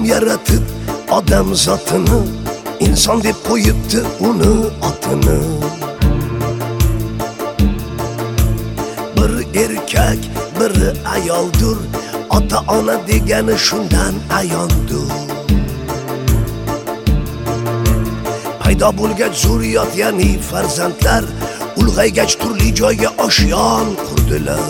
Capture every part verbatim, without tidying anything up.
yaratib odam zotini, inson deb qo'yibdi uni otini. Bir erkak, biri ayoldir, ota ona degani shundan ayondir. Paydo bo'lgach zurriyot, ya'ni farzandlar, ulg'aygach turli joyga oshyon qurdilar.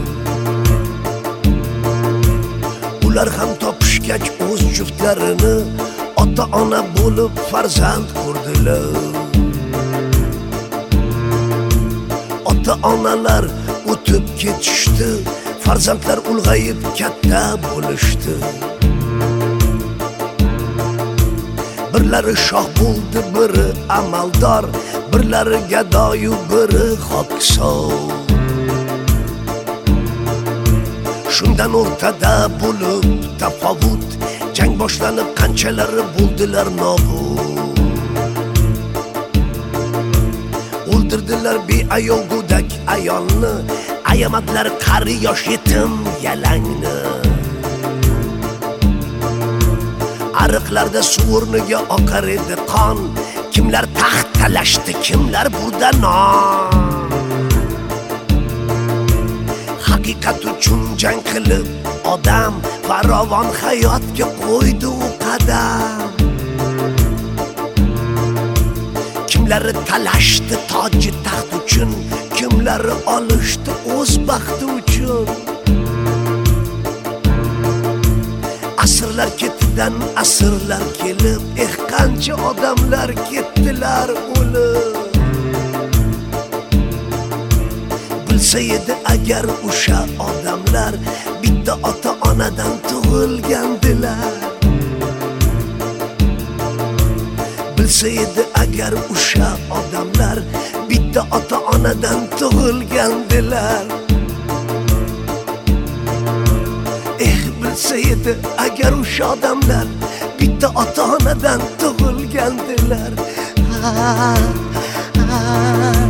Ular ham topishgach o'z juftlarini ota ona bo'lib farzand ko'rdilar. Ota onalar o'tib ketishdi, farzandlar ulg'ayib katta bo'lishdi. Birlari shoh bo'ldi, biri amaldor, birlari gadoyu biri xokisor. Shundan o'rtada bo'lib tafovut, jang boshlanib qanchalari bo'ldilar nobud. O'ldirdilar beayov go'dak ayolni, ayamatlar qari yosh yetim yalangni. Ariqlarda suv o'rniga oqar edi qon, kimlar taxt talashdi, kimlar burda non. Haqiqat uchun jang qilib odam farovon hayotga qo'ydi u qadam. Kimlari talashdi toji taxt uchun, kimlari olishdi o'z baxti uchun. Asrlar ketidan asrlar kelib, eh qancha odamlar ketdilar o'lib. Bilsa edi agar o'sha odamlar bitta ota onadan tug'ilgandilar. Bilsa edi agar o'sha odamlar bitta ota onadan tug'ilgandilar. Eh bilsa edi agar o'sha odamlar bitta ota onadan tug'ilgandilar. Ah, ah.